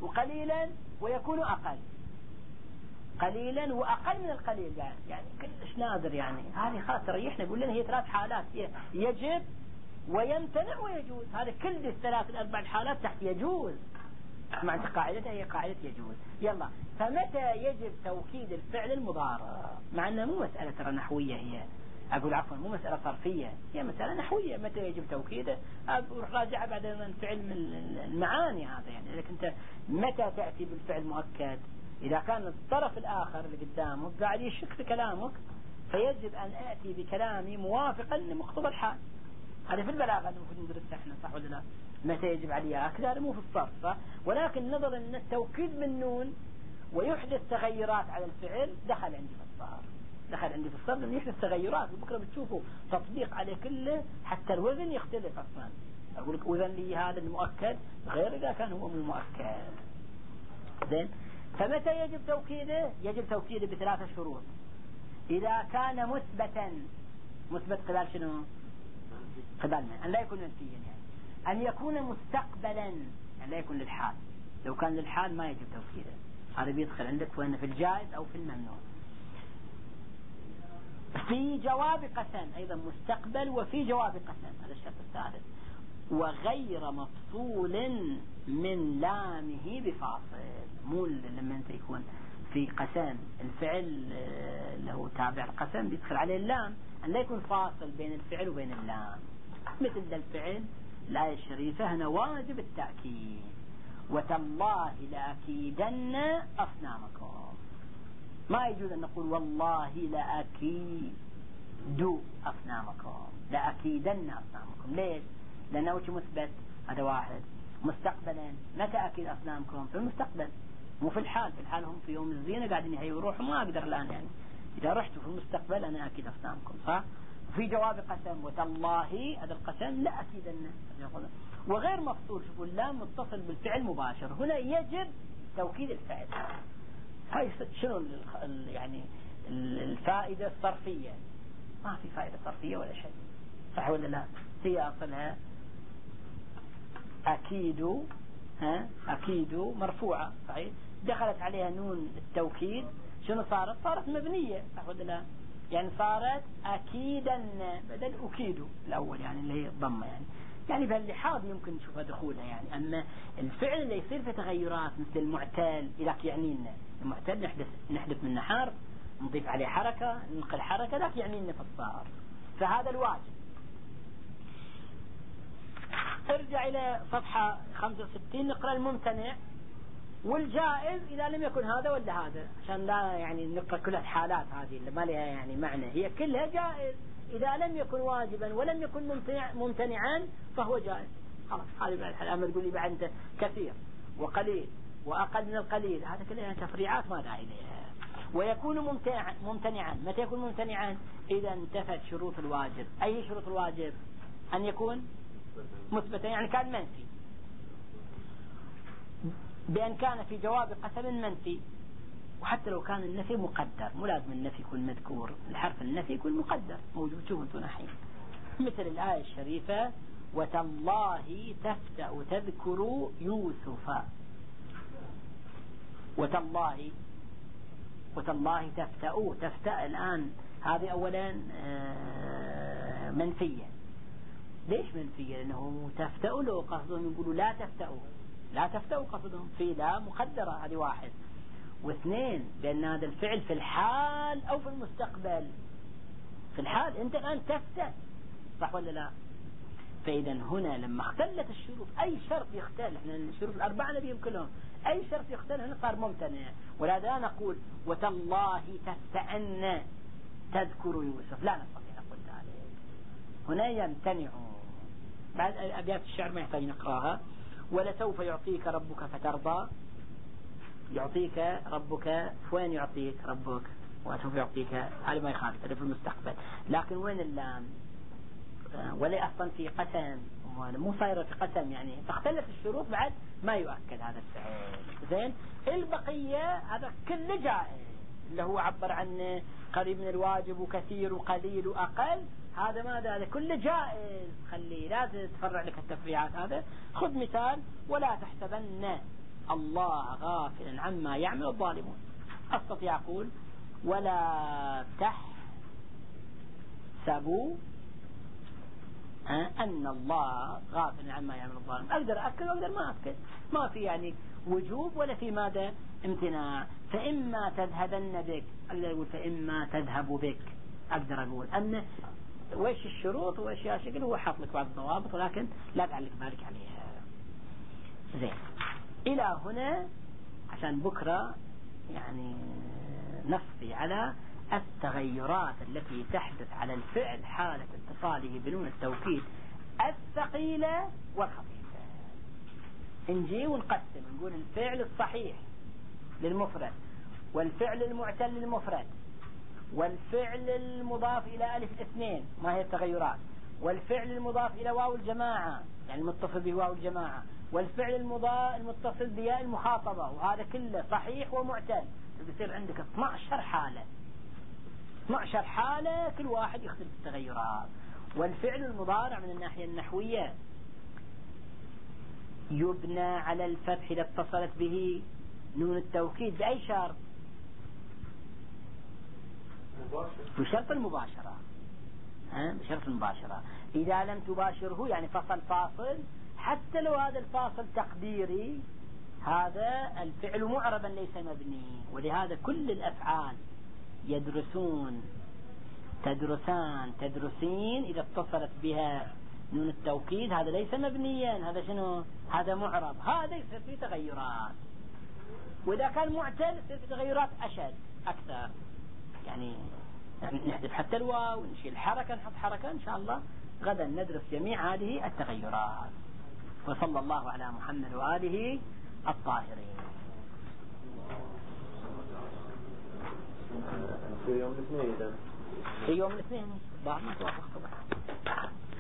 وقليلا ويكون أقل، قليلا وأقل من القليل، يعني, يعني كلش نادر. يعني هذه خلاص تريحنا، يقول لنا هي ثلاث حالات، يجب ويمتنع ويجوز. هذا كل الثلاث الأربع الحالات تحت يجوز، مع قاعدتها هي قاعدة يجوز. يلا، فمتى يجب توكيد الفعل المضارع؟ مع أنها مو مسألة ترى نحوية، هي أقول عفوا مو مسألة صرفية، هي مسألة نحوية. متى يجب توكيده؟ أروح راجع بعد من فعل من المعاني هذا. يعني إذا كنت متى تأتي بالفعل مؤكد؟ إذا كان الطرف الآخر اللي قدامك قاعد يشك في كلامك، فيجب أن أتي بكلامي موافقا لمقتضى الحال. هذا في البلاغة المفروض ندرسها احنا، صح ولا لا؟ متى يجب عليها كذا، مو في الصرف، صح؟ ولكن نظرا أن التوكيد من نون ويحدث تغيرات على الفعل دخل عندي في الصرف، دخل عندي في الصرف لأنه يحدث تغيرات، وبكرة بتشوفوا تطبيق عليه كله، حتى الوزن يختلف أصلا. أقول لك وزن لي هذا المؤكد غير إذا كان هو مو مؤكد. زين، فمتى يجب توكيده؟ يجب توكيده بثلاثة شروط. إذا كان مثبتا، مثبت قبال شنو؟ قبالنا، أن لا يكون منفيا، يعني أن يكون مستقبلا، أن لا يكون للحال. لو كان للحال ما يجب توكيده، هذا بيدخل عندك وأن في الجائز أو في الممنوع. في جواب قسم أيضا مستقبل، وفي جواب قسم، هذا الشرط الثالث. وغير مفصول من لامه بفاصل، مو لما أنت يكون في قسم الفعل له تابع القسم بيدخل عليه اللام، أن لا يكون فاصل بين الفعل وبين اللام. مثل ذا الفعل الآية الشريفة هنا واجب التأكيد: وتالله لأكيدن أصنامكم. ما يجوز أن نقول والله لأكيد أصنامكم، لأكيدن أصنامكم. ليش؟ لأنه وش مثبت؟ هذا واحد. مستقبلا، متى أكيد أصنامكم؟ في المستقبل، مو في الحال. في الحال هم في يوم الزينة قاعدين يهيوا روحهم، ما أقدر الآن. يعني إذا رحتوا في المستقبل أنا أكيد أصنامكم، صح؟ في جواب قسم وتالله، هذا القسم لا أكيدن. وغير مفصول، شوفوا اللام متصل بالفعل مباشر، هنا يجب توكيد الفعل. هاي شنو يعني الفائدة الصرفية؟ ما في فائدة صرفية ولا شيء، صح ولا لا؟ هي أصلها أكيد، ها أكيد مرفوعة، صحيح؟ دخلت عليها نون التوكيد، شنو صارت؟ صارت مبنية، صح ولا لا؟ يعني صارت أكيدا بدل أكيد الأول، يعني اللي هي ضمة. يعني يعني بهاللحاظ يمكن نشوفها دخولها. يعني أما الفعل اللي يصير في تغيرات مثل المعتل، إذا يعني لنا المعتل نحدث نحدث منه حرف، نضيف عليه حركة، ننقل حركة، ذاك يعني لنا في الصار. فهذا الواجب. ارجع إلى صفحة خمسة وستين، نقرأ الممتنع والجائز إذا لم يكن هذا ولا هذا، عشان لا يعني نقرأ كل الحالات هذه اللي ما لها يعني معنى، هي كلها جائز. إذا لم يكن واجبا ولم يكن ممتنع ممتنعا فهو جائز. خلاص، هذه بعد الحال. أما تقول لي بعد أنت كثير وقليل وأقل من القليل، هذا كلها تفريعات ما داعي لها. ويكون ممتنعا ممتنعا متى يكون ممتنعا؟ إذا انتفت شروط الواجب. أي شروط الواجب؟ أن يكون مثبتا، يعني كان منفي، بأن كان في جواب قسم منفي. وحتى لو كان النفي مقدر، مو لازم النفي يكون مذكور، الحرف النفي يكون مقدر موجود. شوفوا انتم نحين مثل الآية الشريفة: وتالله تفتأ تذكر يوسف. وتالله وتالله تفتأ تفتأ الآن هذه أولا منفية. ليش منفية؟ لأنه تفتأ لو قصدهم يقولوا لا تفتأوا، لا تفتأوا قصدهم في لا مقدرة، هذه واحد. واثنين، بأن هذا الفعل في الحال أو في المستقبل. في الحال أنت الآن تفتأ، صح ولا لا؟ فإذا هنا لما اختلت الشروط، أي شرط يختل، احنا الشروط الأربعة نبيهم كلهم، أي شرط يختل هنا صار ممتنع. ولهذا نقول وتالله تفتأن تذكر يوسف، لا نستطيع نقول ذلك. هنا يمتنع. بعد أبيات الشعر ما يحتاج نقراها. ولسوف يعطيك ربك فترضى، يعطيك ربك، وين يعطيك ربك؟ وسوف يعطيك، هذا ما يخالف، هذا في المستقبل. لكن وين اللام؟ ولا أصلا في قسم، مو صايرة في قسم، يعني فاختلف الشروط بعد ما يؤكد هذا الفعل. زين، البقية هذا كله جائز، اللي هو عبر عن قريب من الواجب وكثير وقليل وأقل، هذا ما هذا كله جائز. خليه لا تتفرع لك التفريعات. هذا خذ مثال: ولا تحسبن الله غافل عما يعمل الظالمون. أستطيع أقول ولا تحسبوا أن الله غافل عما يعمل الظالمون. أقدر أكد وأقدر ما أكد، ما في يعني وجوب ولا في ماذا امتناع. فإما تذهبن بك، أقدر أقول فإما تذهب بك، أقدر أقول أن وإيش الشروط وإيش يا شكل، هو حاط لك بعض الضوابط ولكن لا تعلق بالك عليها. زين، إلى هنا عشان بكرة يعني نصفي على التغيرات التي تحدث على الفعل حالة اتصاله بنون التوكيد الثقيلة والخفيفة. نجي ونقسم، نقول الفعل الصحيح للمفرد، والفعل المعتل للمفرد، والفعل المضاف إلى ألف اثنين ما هي التغيرات، والفعل المضاف إلى واو الجماعة يعني المتصل بواو الجماعة، والفعل المتصل بياء المخاطبة، وهذا كله صحيح ومعتل. بيصير عندك اثنتي عشرة حالة، اثنتي عشرة حالة كل واحد يختلف التغيرات. والفعل المضارع من الناحية النحوية يبنى على الفتح إذا اتصلت به نون التوكيد بأي شرط؟ بشرط المباشرة. ها؟ بشرط المباشرة. إذا لم تباشره يعني فصل فاصل، حتى لو هذا الفاصل تقديري، هذا الفعل معربا ليس مبني. ولهذا كل الأفعال يدرسون، تدرسان، تدرسين، إذا اتصلت بها نون التوكيد هذا ليس مبنيا، هذا شنو؟ هذا معرب، هذا يصير فيه تغيرات. وإذا كان معتل يصير فيه تغيرات أشد أكثر، يعني نحذف حتى الواو، نشيل حركة، نحط حركة. إن شاء الله غدا ندرس جميع هذه التغيرات. وصلى الله على محمد وآله الطاهرين. في يوم الاثنين. في يوم الاثنين بعد ما توافق طبعا.